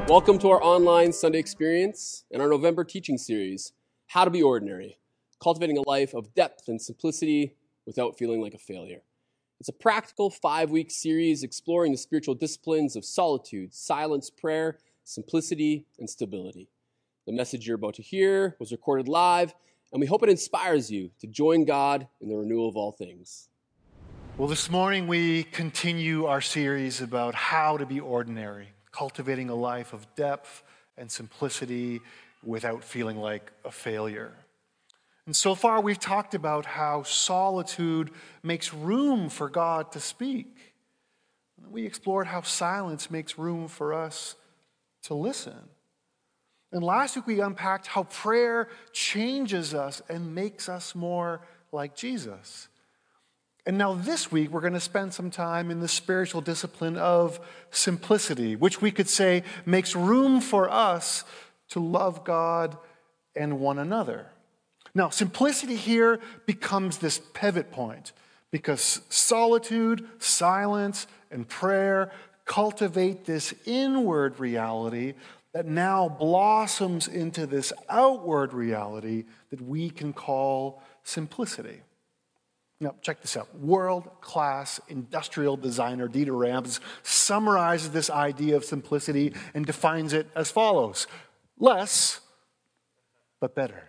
Welcome to our online Sunday experience and our November teaching series, How to Be Ordinary, Cultivating a Life of Depth and Simplicity Without Feeling Like a Failure. It's a practical 5-week series exploring the spiritual disciplines of solitude, silence, prayer, simplicity, and stability. The message you're about to hear was recorded live, and we hope it inspires you to join God in the renewal of all things. Well, this morning we continue our series about how to be ordinary, cultivating a life of depth and simplicity without feeling like a failure. And so far we've talked about how solitude makes room for God to speak. We explored how silence makes room for us to listen. And last week we unpacked how prayer changes us and makes us more like Jesus. And now this week, we're going to spend some time in the spiritual discipline of simplicity, which we could say makes room for us to love God and one another. Now, simplicity here becomes this pivot point because solitude, silence, and prayer cultivate this inward reality that now blossoms into this outward reality that we can call simplicity. Now, check this out. World-class industrial designer Dieter Rams summarizes this idea of simplicity and defines it as follows: less, but better.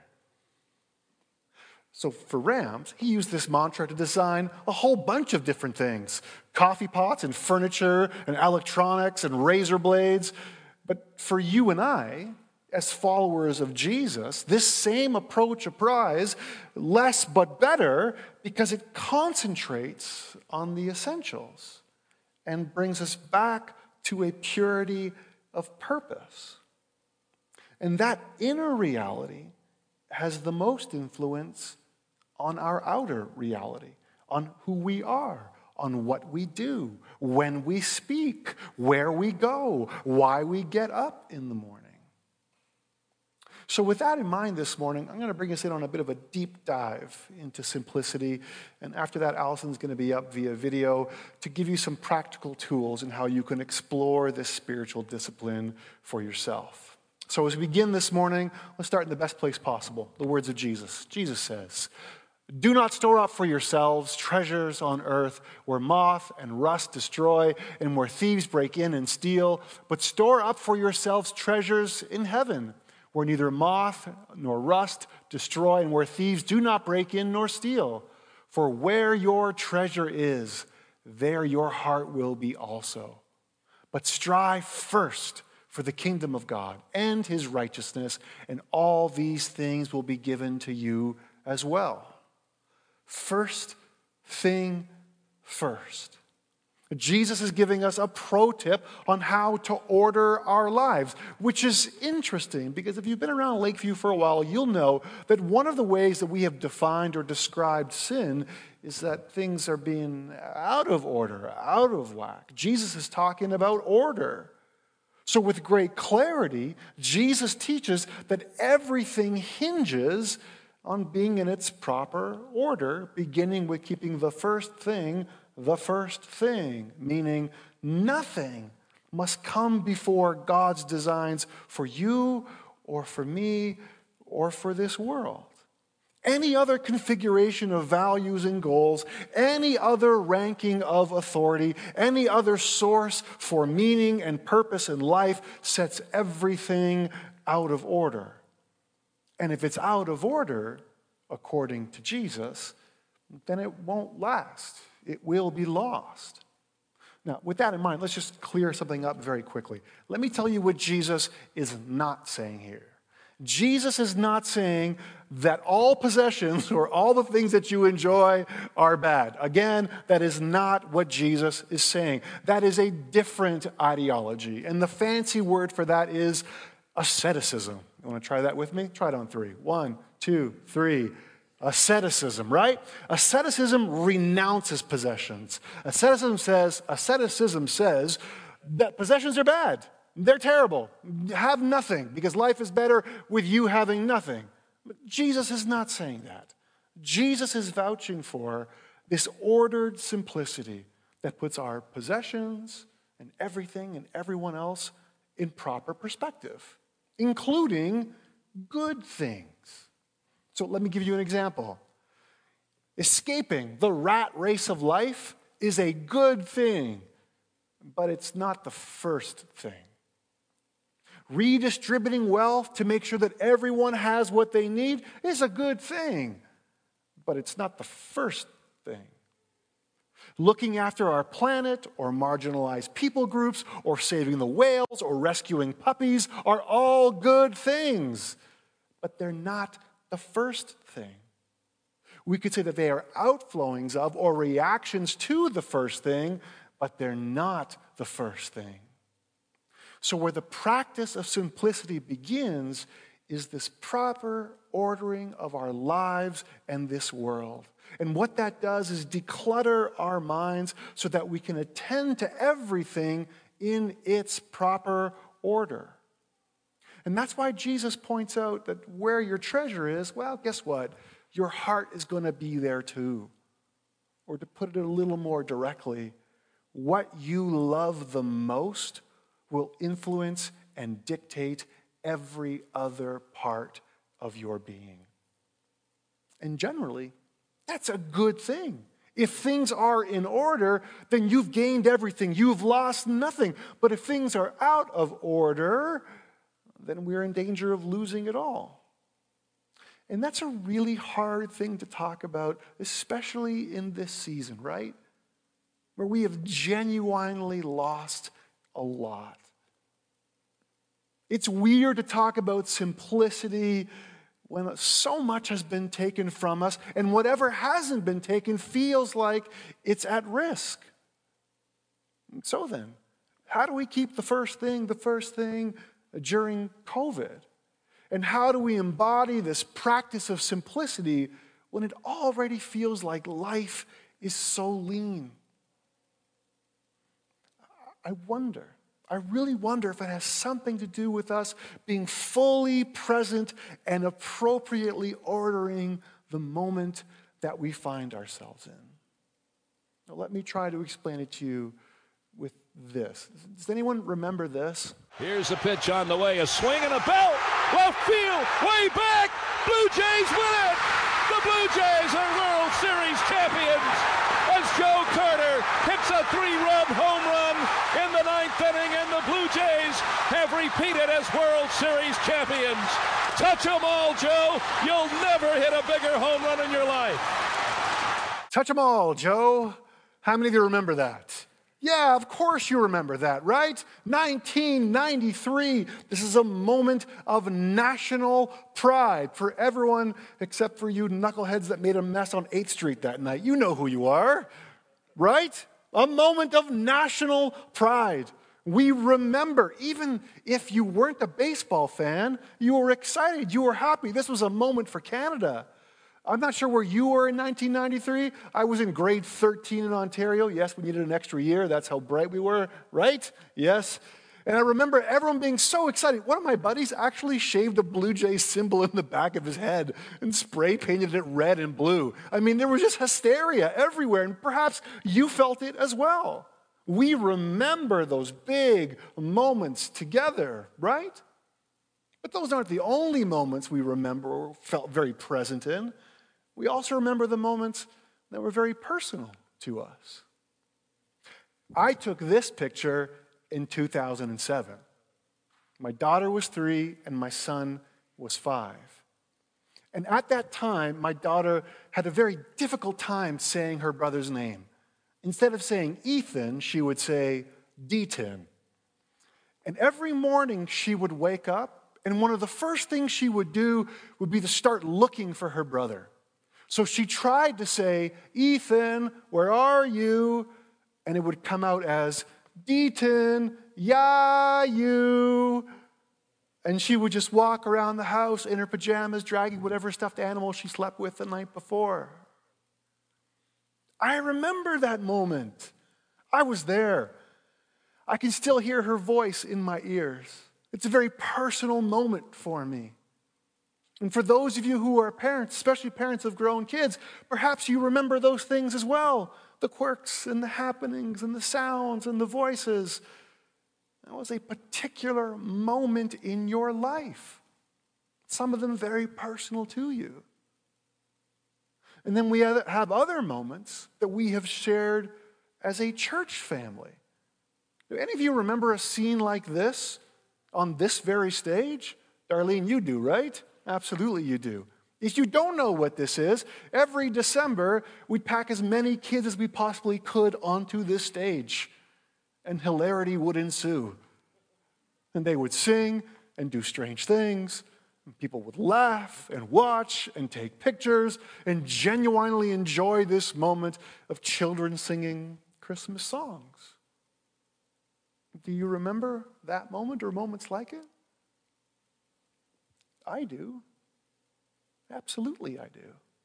So for Rams, he used this mantra to design a whole bunch of different things: coffee pots and furniture and electronics and razor blades. But for you and I, as followers of Jesus, this same approach applies: less but better, because it concentrates on the essentials and brings us back to a purity of purpose. And that inner reality has the most influence on our outer reality, on who we are, on what we do, when we speak, where we go, why we get up in the morning. So with that in mind this morning, I'm going to bring us in on a bit of a deep dive into simplicity. And after that, Allison's going to be up via video to give you some practical tools in how you can explore this spiritual discipline for yourself. So as we begin this morning, let's start in the best place possible, the words of Jesus. Jesus says, "Do not store up for yourselves treasures on earth where moth and rust destroy and where thieves break in and steal, but store up for yourselves treasures in heaven, where neither moth nor rust destroy and where thieves do not break in nor steal. For where your treasure is, there your heart will be also. But strive first for the kingdom of God and his righteousness, and all these things will be given to you as well." First thing first. Jesus is giving us a pro tip on how to order our lives, which is interesting because if you've been around Lakeview for a while, you'll know that one of the ways that we have defined or described sin is that things are being out of order, out of whack. Jesus is talking about order. So with great clarity, Jesus teaches that everything hinges on being in its proper order, beginning with keeping the first thing, meaning nothing must come before God's designs for you or for me or for this world. Any other configuration of values and goals, any other ranking of authority, any other source for meaning and purpose in life sets everything out of order. And if it's out of order, according to Jesus, then it won't last. It will be lost. Now, with that in mind, let's just clear something up very quickly. Let me tell you what Jesus is not saying here. Jesus is not saying that all possessions or all the things that you enjoy are bad. Again, that is not what Jesus is saying. That is a different ideology. And the fancy word for that is asceticism. You want to try that with me? Try it on 3. 1, 2, 3. Asceticism, right? Asceticism renounces possessions. Asceticism says that possessions are bad. They're terrible. Have nothing because life is better with you having nothing. But Jesus is not saying that. Jesus is vouching for this ordered simplicity that puts our possessions and everything and everyone else in proper perspective, including good things. So let me give you an example. Escaping the rat race of life is a good thing, but it's not the first thing. Redistributing wealth to make sure that everyone has what they need is a good thing, but it's not the first thing. Looking after our planet or marginalized people groups or saving the whales or rescuing puppies are all good things, but they're not the first thing. We could say that they are outflowings of or reactions to the first thing, but they're not the first thing. So where the practice of simplicity begins is this proper ordering of our lives and this world. And what that does is declutter our minds so that we can attend to everything in its proper order. And that's why Jesus points out that where your treasure is, well, guess what? Your heart is going to be there too. Or to put it a little more directly, what you love the most will influence and dictate every other part of your being. And generally, that's a good thing. If things are in order, then you've gained everything. You've lost nothing. But if things are out of order, then we're in danger of losing it all. And that's a really hard thing to talk about, especially in this season, right? Where we have genuinely lost a lot. It's weird to talk about simplicity when so much has been taken from us, and whatever hasn't been taken feels like it's at risk. And so then, how do we keep the first thing during COVID? And how do we embody this practice of simplicity when it already feels like life is so lean? I really wonder if it has something to do with us being fully present and appropriately ordering the moment that we find ourselves in. Now, let me try to explain it to you with this. Does anyone remember this? Here's a pitch on the way, a swing and a belt, left field, way back, Blue Jays win it! The Blue Jays are World Series champions as Joe Carter hits a 3-run home run in the 9th inning, and the Blue Jays have repeated as World Series champions. Touch 'em all, Joe. You'll never hit a bigger home run in your life. Touch 'em all, Joe. How many of you remember that? Yeah, of course you remember that, right? 1993. This is a moment of national pride for everyone except for you knuckleheads that made a mess on 8th Street that night. You know who you are, right? A moment of national pride. We remember, even if you weren't a baseball fan, you were excited, you were happy. This was a moment for Canada. I'm not sure where you were in 1993. I was in grade 13 in Ontario. Yes, we needed an extra year. That's how bright we were, right? Yes. And I remember everyone being so excited. One of my buddies actually shaved a Blue Jays symbol in the back of his head and spray painted it red and blue. I mean, there was just hysteria everywhere, and perhaps you felt it as well. We remember those big moments together, right? But those aren't the only moments we remember or felt very present in. We also remember the moments that were very personal to us. I took this picture in 2007. My daughter was 3 and my son was 5. And at that time, my daughter had a very difficult time saying her brother's name. Instead of saying Ethan, she would say Deaton. And every morning she would wake up, and one of the first things she would do would be to start looking for her brother. So she tried to say, Ethan, where are you? And it would come out as, Deaton, yeah, you. And she would just walk around the house in her pajamas, dragging whatever stuffed animal she slept with the night before. I remember that moment. I was there. I can still hear her voice in my ears. It's a very personal moment for me. And for those of you who are parents, especially parents of grown kids, perhaps you remember those things as well. The quirks and the happenings and the sounds and the voices. That was a particular moment in your life. Some of them very personal to you. And then we have other moments that we have shared as a church family. Do any of you remember a scene like this on this very stage? Darlene, you do, right? Absolutely you do. If you don't know what this is, every December we'd pack as many kids as we possibly could onto this stage, and hilarity would ensue. And they would sing and do strange things, and people would laugh and watch and take pictures and genuinely enjoy this moment of children singing Christmas songs. Do you remember that moment or moments like it? I do. Absolutely, I do.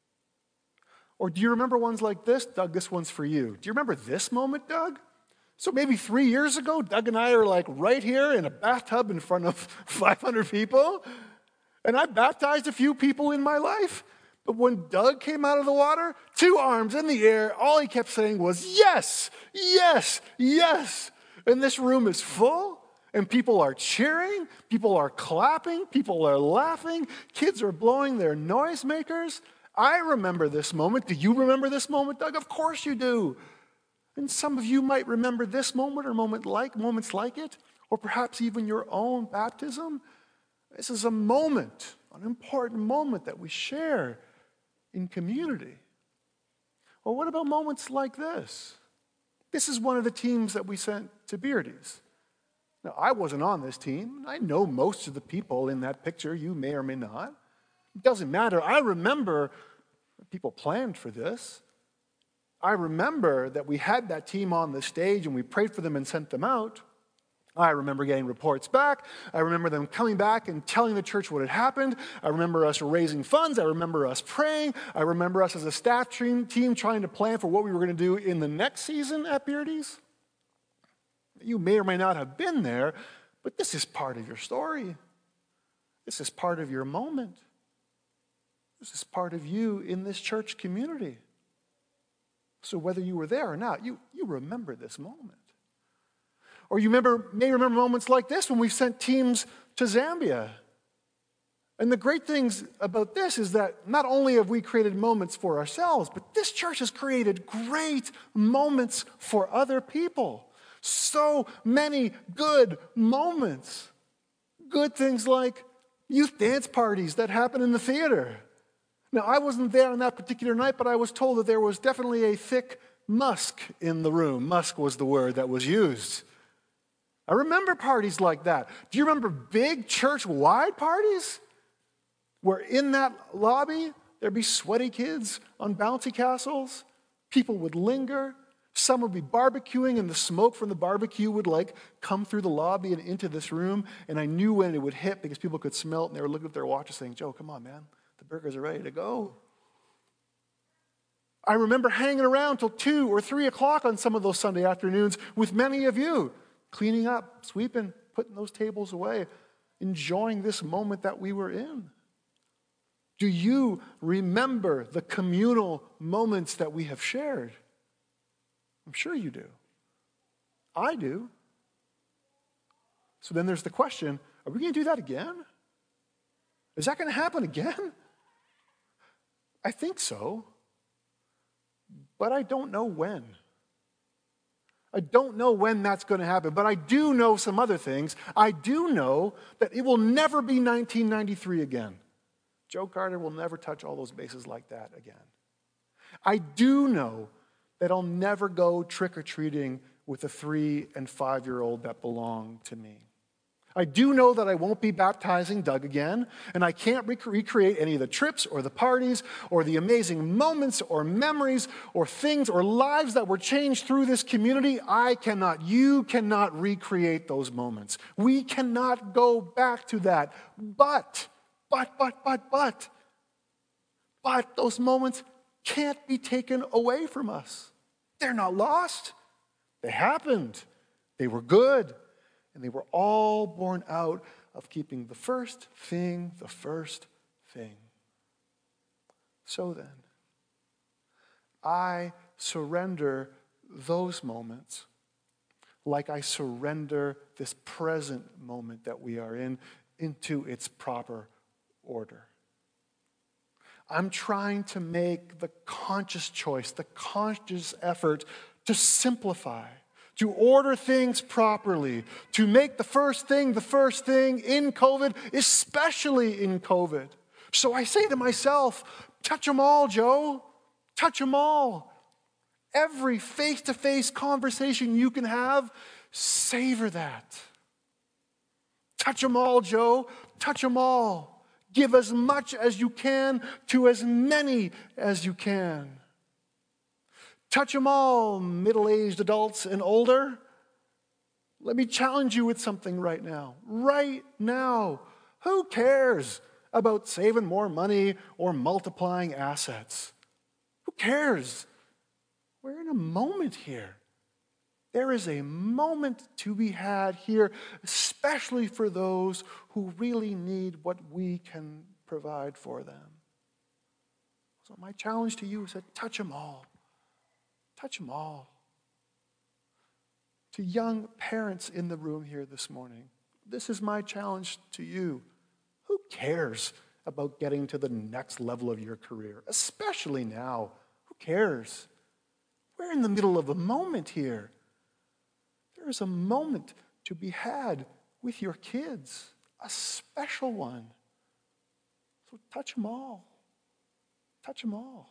Or do you remember ones like this? Doug, this one's for you. Do you remember this moment, Doug? So maybe 3 years ago, Doug and I are like right here in a bathtub in front of 500 people. And I baptized a few people in my life. But when Doug came out of the water, 2 arms in the air, all he kept saying was, yes, yes, yes. And this room is full. And people are cheering, people are clapping, people are laughing, kids are blowing their noisemakers. I remember this moment. Do you remember this moment, Doug? Of course you do. And some of you might remember this moment or moments like it, or perhaps even your own baptism. This is a moment, an important moment that we share in community. Or what about moments like this? This is one of the teams that we sent to Beardy's. Now, I wasn't on this team. I know most of the people in that picture. You may or may not. It doesn't matter. I remember people planned for this. I remember that we had that team on the stage and we prayed for them and sent them out. I remember getting reports back. I remember them coming back and telling the church what had happened. I remember us raising funds. I remember us praying. I remember us as a staff team trying to plan for what we were going to do in the next season at Beardy's. You may or may not have been there, but this is part of your story. This is part of your moment. This is part of you in this church community. So whether you were there or not, you remember this moment. Or you may remember moments like this when we sent teams to Zambia. And the great things about this is that not only have we created moments for ourselves, but this church has created great moments for other people. So many good moments. Good things like youth dance parties that happen in the theater. Now, I wasn't there on that particular night, but I was told that there was definitely a thick musk in the room. Musk was the word that was used. I remember parties like that. Do you remember big church-wide parties? Where in that lobby, there'd be sweaty kids on bouncy castles. People would linger. Some would be barbecuing, and the smoke from the barbecue would come through the lobby and into this room. And I knew when it would hit because people could smell it, and they were looking at their watches saying, Joe, come on, man. The burgers are ready to go. I remember hanging around till 2 or 3 o'clock on some of those Sunday afternoons with many of you, cleaning up, sweeping, putting those tables away, enjoying this moment that we were in. Do you remember the communal moments that we have shared? I'm sure you do. I do. So then there's the question, are we going to do that again? Is that going to happen again? I think so. But I don't know when. I don't know when that's going to happen, but I do know some other things. I do know that it will never be 1993 again. Joe Carter will never touch all those bases like that again. I do know that I'll never go trick-or-treating with a 3- and 5-year-old that belong to me. I do know that I won't be baptizing Doug again, and I can't recreate any of the trips or the parties or the amazing moments or memories or things or lives that were changed through this community. You cannot recreate those moments. We cannot go back to that. But those moments can't be taken away from us. They're not lost. They happened. They were good. And they were all born out of keeping the first thing the first thing. So then, I surrender those moments like I surrender this present moment that we are in into its proper order. I'm trying to make the conscious choice, the conscious effort to simplify, to order things properly, to make the first thing in COVID, especially in COVID. So I say to myself, touch them all, Joe. Touch them all. Every face-to-face conversation you can have, savor that. Touch them all, Joe. Touch them all. Give as much as you can to as many as you can. Touch them all, middle-aged adults and older. Let me challenge you with something right now. Right now. Who cares about saving more money or multiplying assets? Who cares? We're in a moment here. There is a moment to be had here, especially for those who really need what we can provide for them. So my challenge to you is to touch them all. Touch them all. To young parents in the room here this morning, this is my challenge to you. Who cares about getting to the next level of your career, especially now? Who cares? We're in the middle of a moment here. There is a moment to be had with your kids, a special one. So touch them all. Touch them all.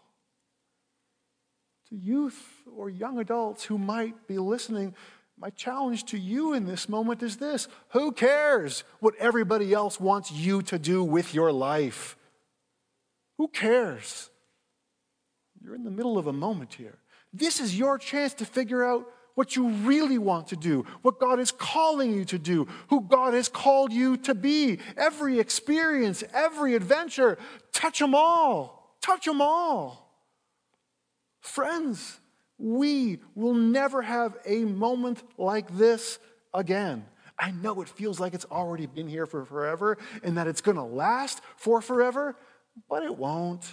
To youth or young adults who might be listening, my challenge to you in this moment is this: who cares what everybody else wants you to do with your life? Who cares? You're in the middle of a moment here. This is your chance to figure out what you really want to do, what God is calling you to do, who God has called you to be. Every experience, every adventure, touch them all. Touch them all. Friends, we will never have a moment like this again. I know it feels like it's already been here for forever and that it's going to last for forever, but it won't.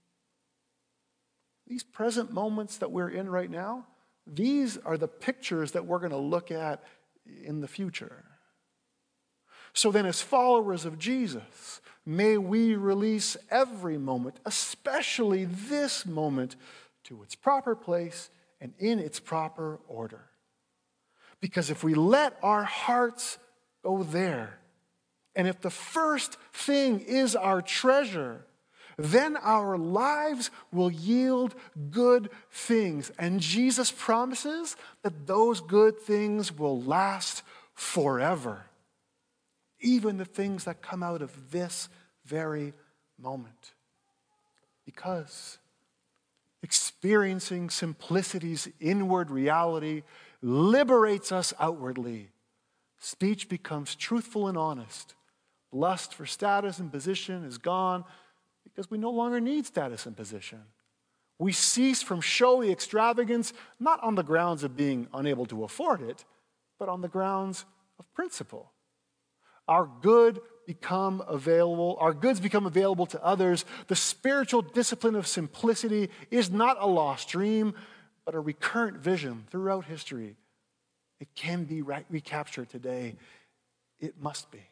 These present moments that we're in right now, these are the pictures that we're going to look at in the future. So then, as followers of Jesus, may we release every moment, especially this moment, to its proper place and in its proper order. Because if we let our hearts go there, and if the first thing is our treasure, then our lives will yield good things. And Jesus promises that those good things will last forever. Even the things that come out of this very moment. Because experiencing simplicity's inward reality liberates us outwardly. Speech becomes truthful and honest. Lust for status and position is gone, because we no longer need status and position. We cease from showy extravagance, not on the grounds of being unable to afford it, but on the grounds of principle. Our goods become available to others. The spiritual discipline of simplicity is not a lost dream, but a recurrent vision throughout history. It can be recaptured today. It must be.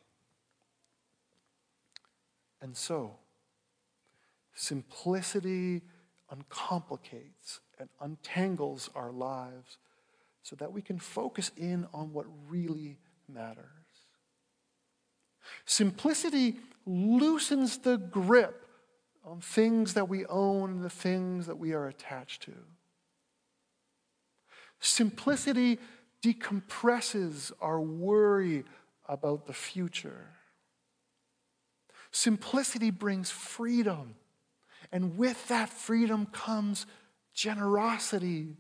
And so, simplicity uncomplicates and untangles our lives so that we can focus in on what really matters. Simplicity loosens the grip on things that we own and the things that we are attached to. Simplicity decompresses our worry about the future. Simplicity brings freedom. And with that freedom comes generosity.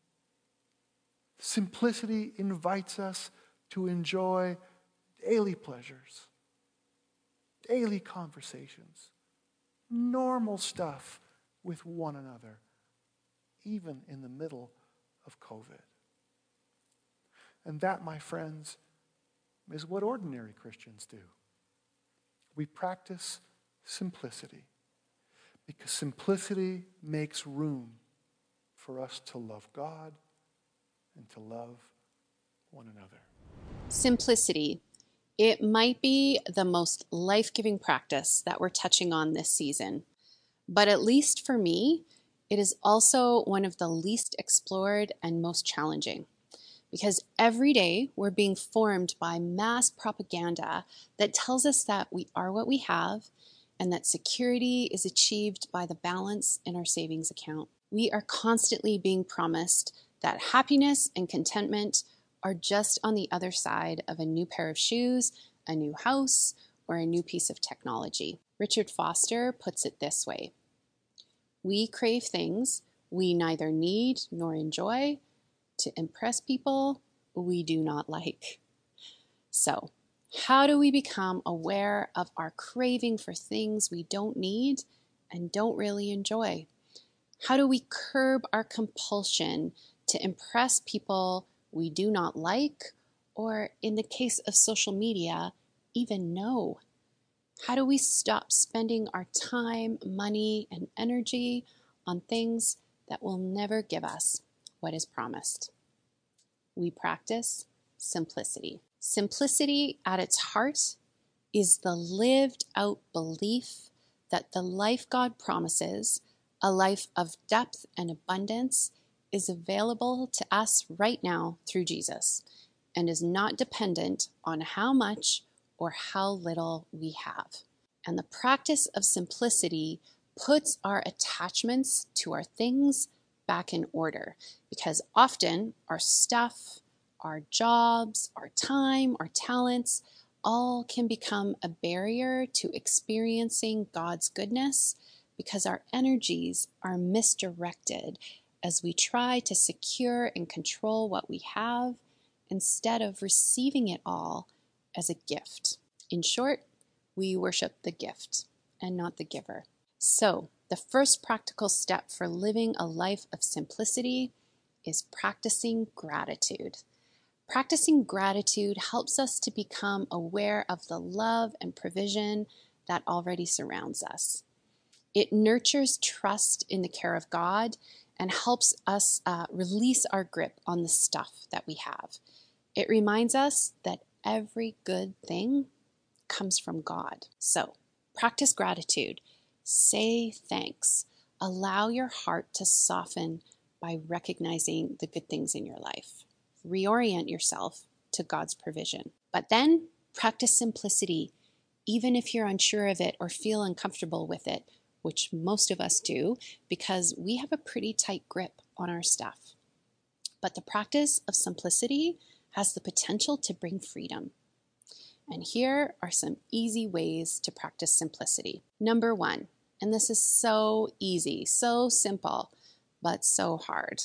Simplicity invites us to enjoy daily pleasures, daily conversations, normal stuff with one another, even in the middle of COVID. And that, my friends, is what ordinary Christians do. We practice simplicity. Because simplicity makes room for us to love God and to love one another. Simplicity. It might be the most life-giving practice that we're touching on this season, but at least for me, it is also one of the least explored and most challenging, because every day we're being formed by mass propaganda that tells us that we are what we have and that security is achieved by the balance in our savings account. We are constantly being promised that happiness and contentment are just on the other side of a new pair of shoes, a new house, or a new piece of technology. Richard Foster puts it this way: we crave things we neither need nor enjoy to impress people we do not like. So, how do we become aware of our craving for things we don't need and don't really enjoy? How do we curb our compulsion to impress people we do not like, or in the case of social media, even know? How do we stop spending our time, money, and energy on things that will never give us what is promised? We practice simplicity. Simplicity at its heart is the lived out belief that the life God promises, a life of depth and abundance, is available to us right now through Jesus and is not dependent on how much or how little we have. And the practice of simplicity puts our attachments to our things back in order, because often our stuff, our jobs, our time, our talents, all can become a barrier to experiencing God's goodness because our energies are misdirected as we try to secure and control what we have instead of receiving it all as a gift. In short, we worship the gift and not the giver. So, the first practical step for living a life of simplicity is practicing gratitude. Practicing gratitude helps us to become aware of the love and provision that already surrounds us. It nurtures trust in the care of God and helps us release our grip on the stuff that we have. It reminds us that every good thing comes from God. So, practice gratitude. Say thanks. Allow your heart to soften by recognizing the good things in your life. Reorient yourself to God's provision. But then practice simplicity, even if you're unsure of it or feel uncomfortable with it, which most of us do because we have a pretty tight grip on our stuff. But the practice of simplicity has the potential to bring freedom. And here are some easy ways to practice simplicity. Number 1, and this is so easy, so simple, but so hard.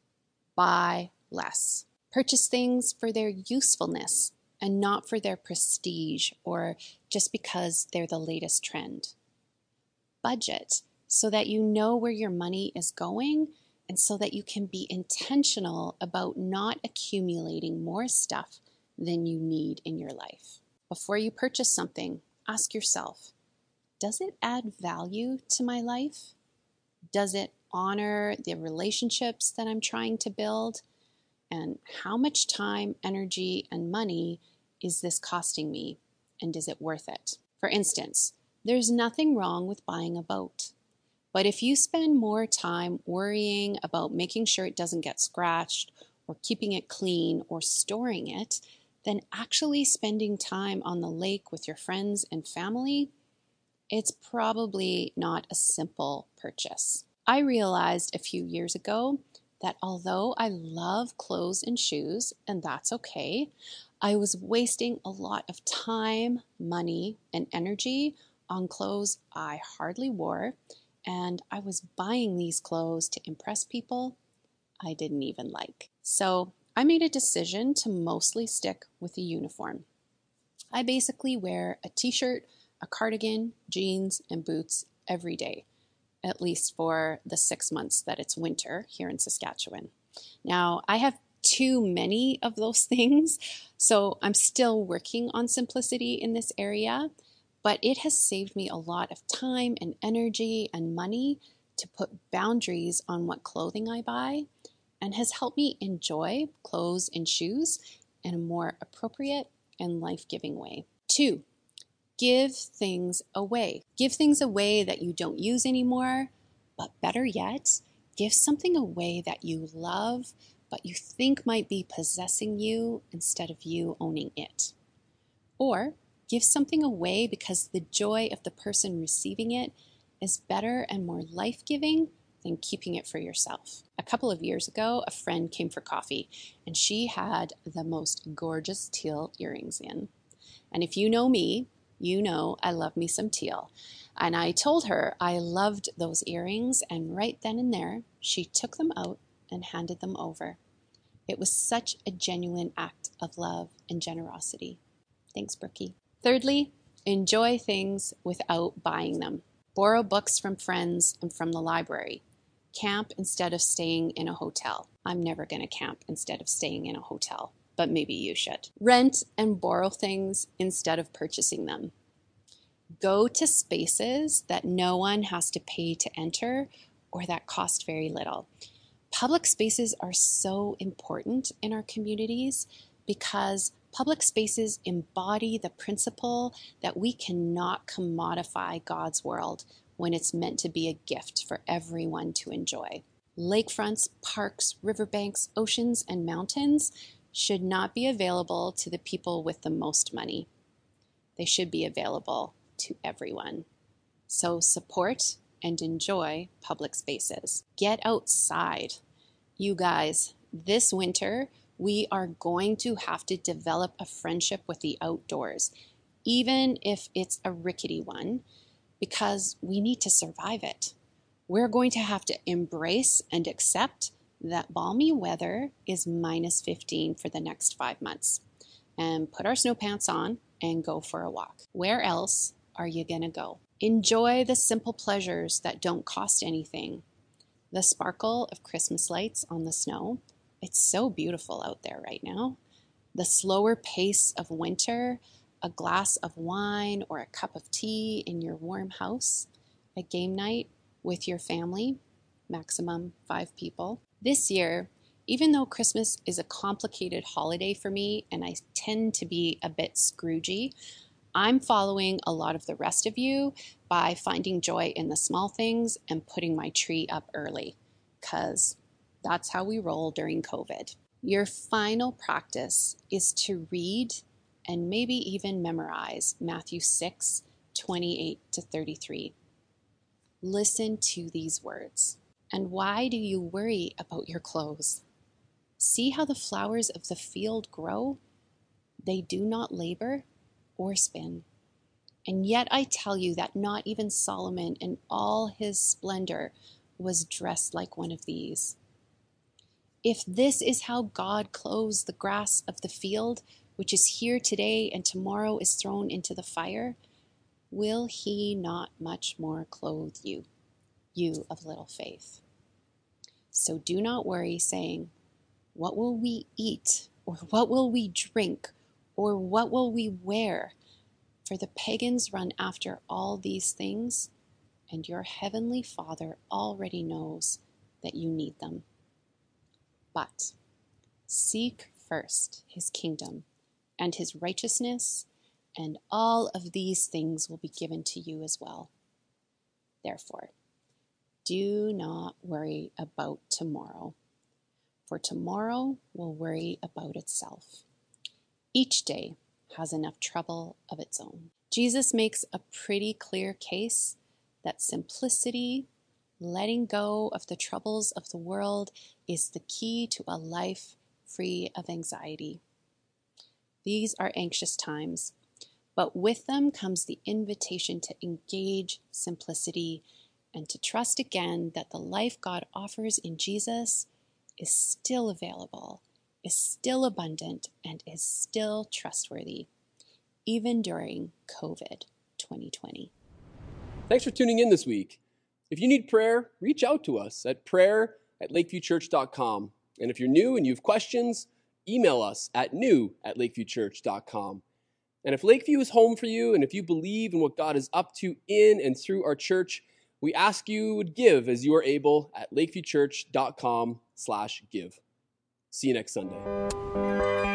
Buy less. Purchase things for their usefulness and not for their prestige or just because they're the latest trend. Budget so that you know where your money is going and so that you can be intentional about not accumulating more stuff than you need in your life. Before you purchase something, ask yourself, does it add value to my life? Does it honor the relationships that I'm trying to build? And how much time, energy, and money is this costing me? And is it worth it? For instance, there's nothing wrong with buying a boat. But if you spend more time worrying about making sure it doesn't get scratched or keeping it clean or storing it, then actually spending time on the lake with your friends and family, it's probably not a simple purchase. I realized a few years ago that although I love clothes and shoes, and that's okay, I was wasting a lot of time, money, and energy on clothes I hardly wore, and I was buying these clothes to impress people I didn't even like. So I made a decision to mostly stick with a uniform. I basically wear a t-shirt, a cardigan, jeans, and boots every day, at least for the 6 months that it's winter here in Saskatchewan. Now, I have too many of those things, so I'm still working on simplicity in this area, but it has saved me a lot of time and energy and money to put boundaries on what clothing I buy and has helped me enjoy clothes and shoes in a more appropriate and life-giving way. 2, give things away. Give things away that you don't use anymore, but better yet, give something away that you love, but you think might be possessing you instead of you owning it. Or give something away because the joy of the person receiving it is better and more life-giving than keeping it for yourself. A couple of years ago, a friend came for coffee, and she had the most gorgeous teal earrings in. And if you know me, you know I love me some teal. And I told her I loved those earrings, and right then and there, she took them out and handed them over. It was such a genuine act of love and generosity. Thanks, Brookie. Thirdly, enjoy things without buying them. Borrow books from friends and from the library. Camp instead of staying in a hotel. I'm never going to camp instead of staying in a hotel, but maybe you should. Rent and borrow things instead of purchasing them. Go to spaces that no one has to pay to enter or that cost very little. Public spaces are so important in our communities because public spaces embody the principle that we cannot commodify God's world when it's meant to be a gift for everyone to enjoy. Lakefronts, parks, riverbanks, oceans, and mountains should not be available to the people with the most money. They should be available to everyone. So support and enjoy public spaces. Get outside. You guys, this winter, we are going to have to develop a friendship with the outdoors, even if it's a rickety one, because we need to survive it. We're going to have to embrace and accept that balmy weather is minus 15 for the next 5 months, and put our snow pants on and go for a walk. Where else are you gonna go? Enjoy the simple pleasures that don't cost anything. The sparkle of Christmas lights on the snow. It's so beautiful out there right now. The slower pace of winter, a glass of wine or a cup of tea in your warm house, a game night with your family, maximum 5 people. This year, even though Christmas is a complicated holiday for me and I tend to be a bit Scroogey, I'm following a lot of the rest of you by finding joy in the small things and putting my tree up early, because that's how we roll during COVID. Your final practice is to read and maybe even memorize Matthew 6, 28 to 33. Listen to these words. And why do you worry about your clothes? See how the flowers of the field grow? They do not labor or spin. And yet I tell you that not even Solomon in all his splendor was dressed like one of these. If this is how God clothes the grass of the field, which is here today and tomorrow is thrown into the fire, will he not much more clothe you, you of little faith? So do not worry, saying, what will we eat? Or what will we drink? Or what will we wear? For the pagans run after all these things, and your heavenly Father already knows that you need them. But seek first his kingdom and his righteousness, and all of these things will be given to you as well. Therefore, do not worry about tomorrow, for tomorrow will worry about itself. Each day has enough trouble of its own. Jesus makes a pretty clear case that simplicity, letting go of the troubles of the world, is the key to a life free of anxiety. These are anxious times, but with them comes the invitation to engage simplicity and to trust again that the life God offers in Jesus is still available, is still abundant, and is still trustworthy, even during COVID 2020. Thanks for tuning in this week. If you need prayer, reach out to us at prayer@lakeviewchurch.com. And if you're new and you have questions, email us at new@lakeviewchurch.com. And if Lakeview is home for you, and if you believe in what God is up to in and through our church, we ask you would give as you are able at lakeviewchurch.com/give. See you next Sunday.